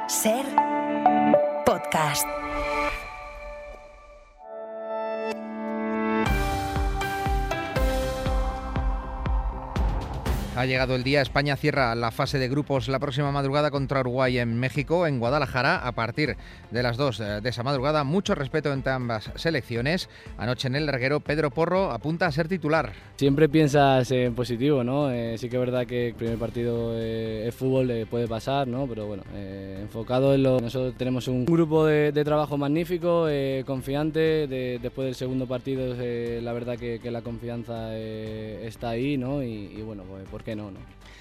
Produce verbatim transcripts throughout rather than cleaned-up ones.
Ser Podcast. Ha llegado el día. España cierra la fase de grupos la próxima madrugada contra Uruguay en México, en Guadalajara, a partir de las dos de esa madrugada. Mucho respeto entre ambas selecciones. Anoche en el larguero, Pedro Porro apunta a ser titular. Siempre piensas en positivo, ¿no? Eh, sí que es verdad que el primer partido eh, es fútbol, eh, puede pasar, ¿no? Pero bueno, eh, enfocado en lo... Nosotros tenemos un grupo de, de trabajo magnífico, eh, confiante. De, después del segundo partido, eh, la verdad que, que la confianza eh, está ahí, ¿no? Y, y bueno, pues ¿por qué no, no?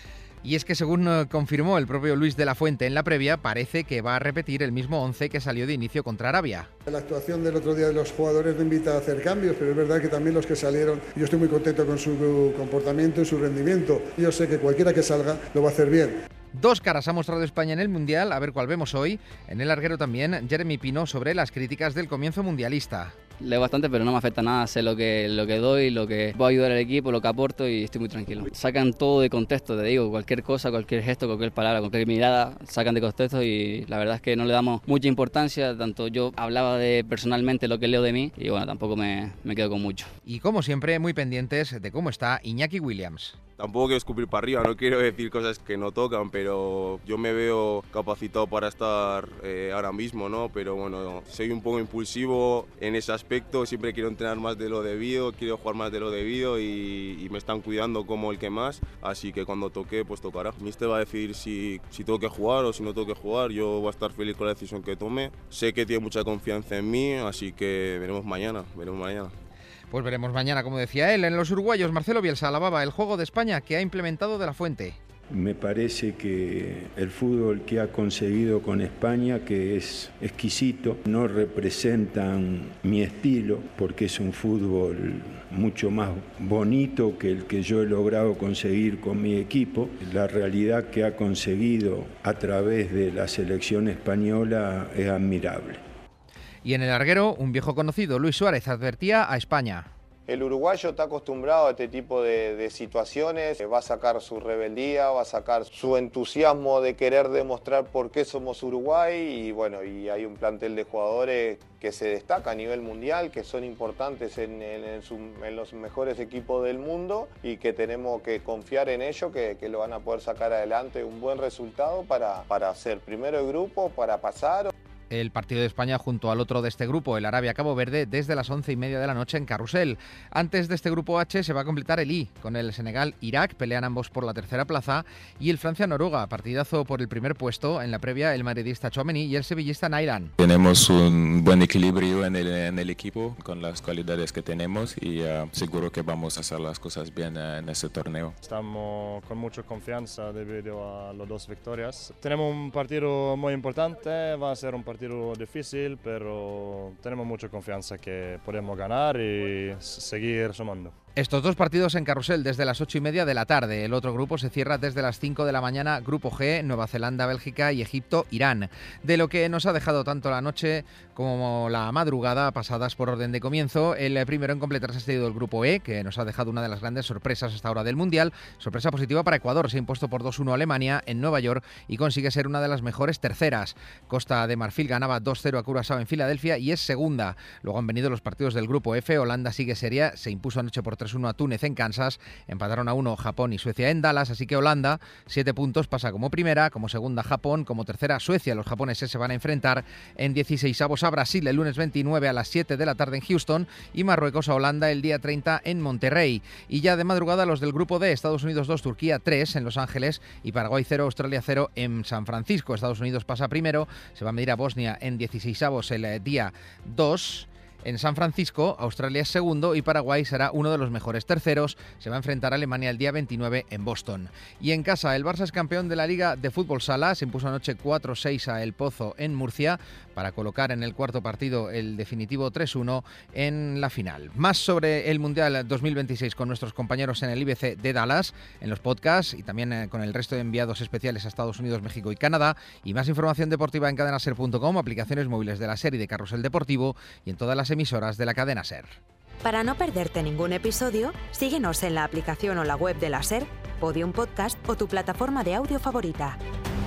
Y es que según confirmó el propio Luis de la Fuente en la previa, parece que va a repetir el mismo once que salió de inicio contra Arabia. La actuación del otro día de los jugadores no invita a hacer cambios, pero es verdad que también los que salieron, yo estoy muy contento con su comportamiento y su rendimiento. Yo sé que cualquiera que salga lo va a hacer bien. Dos caras ha mostrado España en el Mundial, a ver cuál vemos hoy. En el larguero también, Jeremy Pino sobre las críticas del comienzo mundialista. Leo bastante, pero no me afecta nada, sé lo que, lo que doy, lo que voy a ayudar al equipo, lo que aporto y estoy muy tranquilo. Sacan todo de contexto, te digo, cualquier cosa, cualquier gesto, cualquier palabra, cualquier mirada, sacan de contexto y la verdad es que no le damos mucha importancia, tanto yo hablaba de personalmente lo que leo de mí y bueno, tampoco me, me quedo con mucho. Y como siempre, muy pendientes de cómo está Iñaki Williams. Tampoco quiero escupir para arriba, no quiero decir cosas que no tocan, pero yo me veo capacitado para estar eh, ahora mismo, ¿no? Pero bueno, soy un poco impulsivo en ese aspecto, siempre quiero entrenar más de lo debido, quiero jugar más de lo debido y, y me están cuidando como el que más, así que cuando toque, pues tocará. Míster va a decidir si, si tengo que jugar o si no tengo que jugar, yo voy a estar feliz con la decisión que tome. Sé que tiene mucha confianza en mí, así que veremos mañana, veremos mañana. Pues veremos mañana, como decía él. En los uruguayos, Marcelo Bielsa alababa el juego de España que ha implementado de la Fuente. Me parece que el fútbol que ha conseguido con España, que es exquisito, no representan mi estilo, porque es un fútbol mucho más bonito que el que yo he logrado conseguir con mi equipo. La realidad que ha conseguido a través de la selección española es admirable. Y en el larguero, un viejo conocido, Luis Suárez, advertía a España. El uruguayo está acostumbrado a este tipo de, de situaciones, va a sacar su rebeldía, va a sacar su entusiasmo de querer demostrar por qué somos Uruguay y bueno, y hay un plantel de jugadores que se destaca a nivel mundial, que son importantes en, en, en, su, en los mejores equipos del mundo y que tenemos que confiar en ellos, que, que lo van a poder sacar adelante un buen resultado para, para ser primero de grupo, para pasar. El partido de España junto al otro de este grupo, el Arabia-Cabo Verde, desde las once y media de la noche en Carrusel. Antes de este grupo H se va a completar el I, con el Senegal-Irak, pelean ambos por la tercera plaza, y el Francia-Noruega, partidazo por el primer puesto. En la previa, el madridista Tchouaméni y el sevillista Nainggolan. Tenemos un buen equilibrio en el, en el equipo, con las cualidades que tenemos, y uh, seguro que vamos a hacer las cosas bien uh, en este torneo. Estamos con mucha confianza debido a las dos victorias. Tenemos un partido muy importante, va a ser un partido difícil, pero tenemos mucha confianza que podemos ganar y seguir sumando. Estos dos partidos en Carrusel desde las ocho y media de la tarde. El otro grupo se cierra desde las cinco de la mañana. Grupo G, Nueva Zelanda, Bélgica y Egipto, Irán. De lo que nos ha dejado tanto la noche como la madrugada, pasadas por orden de comienzo. El primero en completarse ha sido el grupo E, que nos ha dejado una de las grandes sorpresas hasta ahora del Mundial. Sorpresa positiva para Ecuador. Se ha impuesto por dos uno a Alemania en Nueva York y consigue ser una de las mejores terceras. Costa de Marfil ganaba dos cero a Curazao en Filadelfia y es segunda. Luego han venido los partidos del grupo F. Holanda sigue seria, se impuso anoche por tres uno a Túnez en Kansas, empataron a uno Japón y Suecia en Dallas, así que Holanda, siete puntos, pasa como primera, como segunda Japón, como tercera Suecia. Los japoneses se van a enfrentar en dieciseisavos a Brasil el lunes veintinueve a las siete de la tarde en Houston y Marruecos a Holanda el día treinta en Monterrey. Y ya de madrugada los del grupo D, Estados Unidos dos, Turquía tres en Los Ángeles y Paraguay cero, Australia cero en San Francisco. Estados Unidos pasa primero, se va a medir a Bosnia en dieciseisavos el día dos. En San Francisco, Australia es segundo y Paraguay será uno de los mejores terceros. Se va a enfrentar a Alemania el día veintinueve en Boston. Y en casa, el Barça es campeón de la Liga de Fútbol Sala. Se impuso anoche cuatro seis a El Pozo en Murcia para colocar en el cuarto partido el definitivo tres uno en la final. Más sobre el Mundial dos mil veintiséis con nuestros compañeros en el I B C de Dallas, en los podcasts y también con el resto de enviados especiales a Estados Unidos, México y Canadá. Y más información deportiva en cadena ser punto com, aplicaciones móviles de la SER y de Carrusel Deportivo y en todas las emisoras de la cadena SER. Para no perderte ningún episodio, síguenos en la aplicación o la web de la SER, Podium Podcast o tu plataforma de audio favorita.